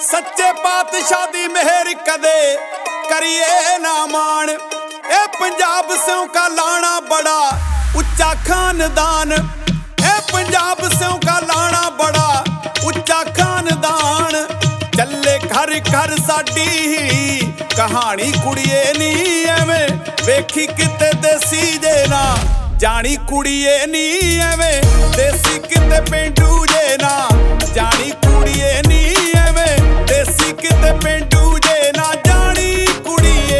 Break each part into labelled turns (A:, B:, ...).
A: सच्चे पातशाह दी मेहर कदे करिए ना मान। ए पंजाब स्यों का लाना बड़ा उच्चा खानदान, ए पंजाब स्यों का लाना बड़ा उच्चा खानदान। चले घर घर साडी कहानी कुड़िए नी एवें वेखी किते देसी जे ना जानी कुड़िए नी एवें देसी किते पेंडू जे ना जानी कुड़िए नी एवें देसी किते पेंडू जे ना जानी कुड़िए।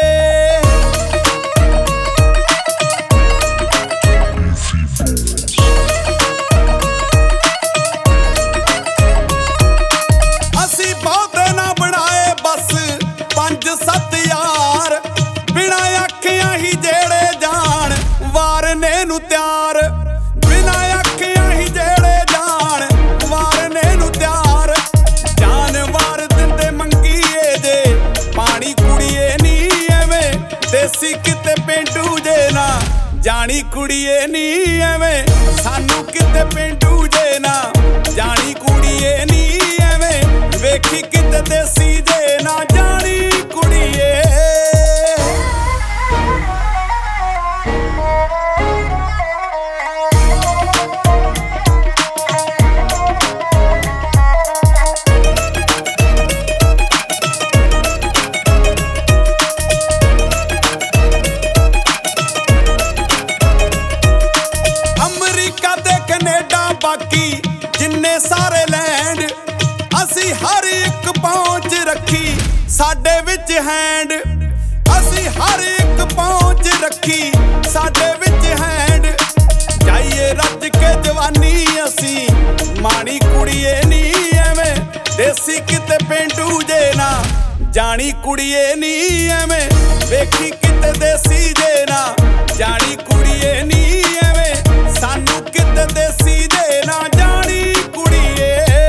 A: असी बहुते ना बनाए बस 5-7 यार, बिना अखियां ही जेड़े जान वारने नू त्यार, बिना अखियां ही जेड़े जान वारने नू त्यार। जान वार दिंदे मंगीए जे पानी कुड़िए नी एवें देसी किते पेंडू जे ना जानी कुड़िए नी एवें सानू किते पेंडू जे ना जानी कुड़िए नी एवें वेखी किते देसी जे ना जानी कुड़िए। अमरीका ते कनेडा बाकी जिन्ने सारे लैंड, असी हर एक पहुंच रखी साडे विच हैंड, असी हर एक पहुंच रखी साडे विच हैंड। जाइए रज के जवानी असी मानी कुड़िए नी एवें देसी किते पेंडू जे ना जानी कुड़िए नी एवें वेखी किते देसी जे ना जानी कुड़िए नी एवें सानू किते देसी जे ना जानी कुड़िए।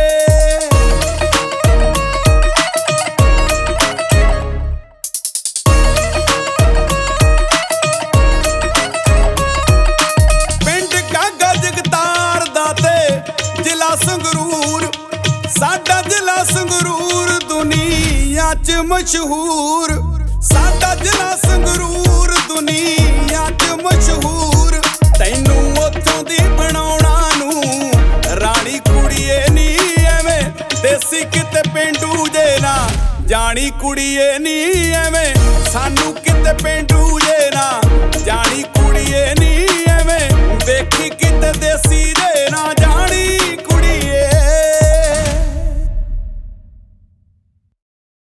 A: पिंड गागा जगतार दाते जिला संगरूर, साडा जिला संगरूर दुनिया च मशहूर, साडा जिला संगरूर दुनिया च मशहूर। तैनू उत्थों दी बनाउणा नू रानी कुड़िए नी एवें देसी किते पेंडू जे ना जानी कुड़िए नी एवें सानू किते पेंडू